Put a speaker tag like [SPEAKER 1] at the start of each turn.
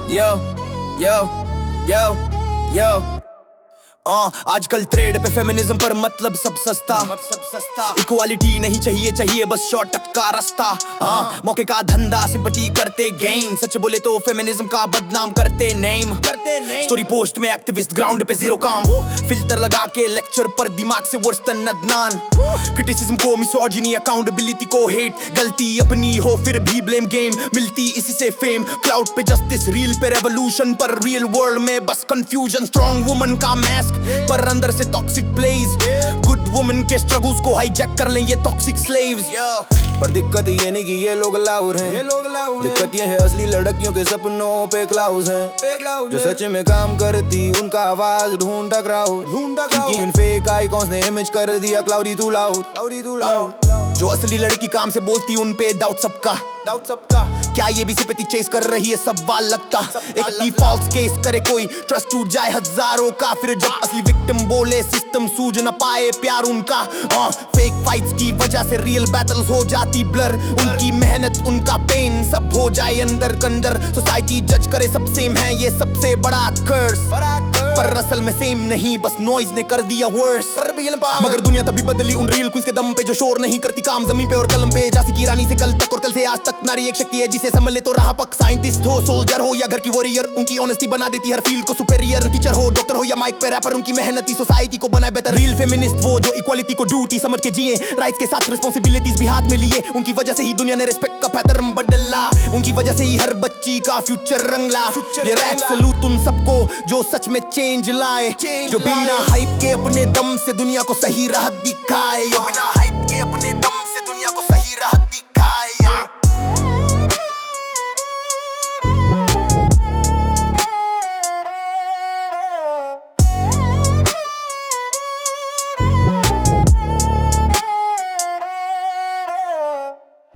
[SPEAKER 1] Yo, yo, yo, yo. आजकल trend पे feminism पर मतलब सब सस्ता इक्वालिटी नहीं चाहिए, चाहिए बस शॉर्टकट का रास्ता। मौके का धंधा सिंपैथी करते गेम, सच बोले तो फेमिनिज्म का बदनाम करते नेम। स्टोरी पोस्ट में एक्टिविस्ट, ग्राउंड पे जीरो काम, फिल्टर लगा के लेक्चर पर दिमाग से वर्स देन अदनान। क्रिटिसिज्म को मिसोजिनी, अकाउंटेबिलिटी को हेट, गलती अपनी हो फिर भी ब्लेम गेम, मिलती इसी से फेम। क्लाउड पे जस्टिस, रील पे रेवोल्यूशन, पर रियल वर्ल्ड में बस कंफ्यूजन। स्ट्रॉन्ग वुमन का मास्क पर अंदर से टॉक्सिक प्लेज, गुड वुमन के स्ट्रगल्स को हाईजैक कर लें ये टॉक्सिक स्लेव्स।
[SPEAKER 2] पर दिक्कत ये नहीं कि ये लोग लाउर हैं, दिक्कत ये है असली लड़कियों के सपनों पे क्लाउज हैं। जो सच में काम करती उनका आवाज ढूंढ क्राउड, इन फेक आइकॉन्स ने इमेज कर दिया क्लाउडी टू लाउड।
[SPEAKER 1] जो असली लड़की काम से बोलती उन पे डाउट सबका। क्या ये भी सिंपैथी चेस कर रही है सवाल लगता। एक फॉल्स केस करे कोई, ट्रस्ट टूट जाए हजारों का, फिर जब असली विक्टिम बोले सिस्टम सूझ न पाए प्यार उनका। फेक फाइट्स की वजह से रियल बैटल्स हो जाती ब्लर, उनकी मेहनत उनका पेन सब हो जाए अंदर कंदर। सोसाइटी जज करे सब सेम है, ये सबसे बड़ा कर्स, पर असल में सेम नहीं, बस नॉइज ने कर दिया वर्स। मगर दुनिया तभी बदली उन रील क्वींस के दम पे जो शोर नहीं करती काम जमीन पे और कलम पे। झांसी की रानी से कल तक और कल से आज तक, नारी एक शक्ति है जिसे संभले तो रहा पक। साइंटिस्ट हो, सोल्जर हो या घर की वॉरियर, उनकी ऑनेस्टी बना देती हर फील्ड को सुपेरियर। टीचर हो, डॉक्टर हो या माइक पे रैपर, उनकी मेहनत ही सोसाइटी को बनाए बेहतर। रियल फेमिनिस्ट वो जो इक्वालिटी को ड्यूटी समझ के जिए, राइट्स के साथ रिस्पांसिबिलिटीज भी हाथ में लिए। उनकी वजह से ही दुनिया ने रिस्पेक्ट का पैटर्न बदला, उनकी वजह से ही हर बच्ची का फ्यूचर रंगला। ये रैप सलूट उन सबको जो सच में चेंज लाए, जो बिना हाइप के अपने दम से दुनिया को सही राह दिखाए। बिना हाइप के अपने